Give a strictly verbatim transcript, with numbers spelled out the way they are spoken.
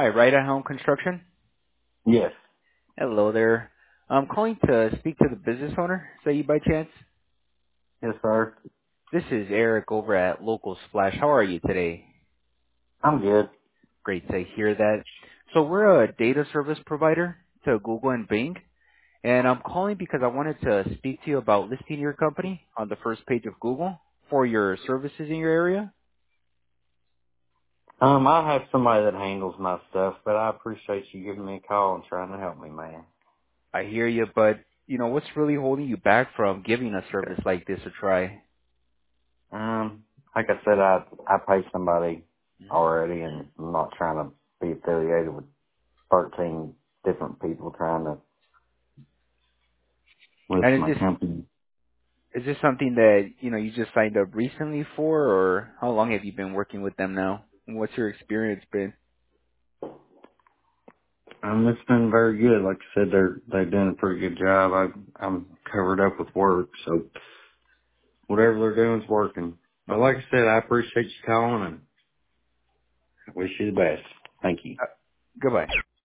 right at home construction. Yes. Hello there. I'm calling to speak to the business owner. Is that you by chance? Yes, sir. This is Eric over at Local Splash. How are you today? I'm good. Great to hear that. So we're a data service provider to Google and Bing, and I'm calling because I wanted to speak to you about listing your company on the first page of Google for your services in your area. Um, I have somebody that handles my stuff, but I appreciate you giving me a call and trying to help me, man. I hear you, but you know what's really holding you back from giving a service like this a try? Um, like I said, I I pay somebody Mhm. already, and I'm not trying to be affiliated with thirteen different people trying to list And is my this company. Is this something that, you know, you just signed up recently for, or how long have you been working with them now? And what's your experience been? Um, it's been very good. Like I said, they're they're doing a pretty good job. I I'm covered up with work, so whatever they're doing is working. But like I said, I appreciate you calling and wish you the best. Thank you. Uh, goodbye.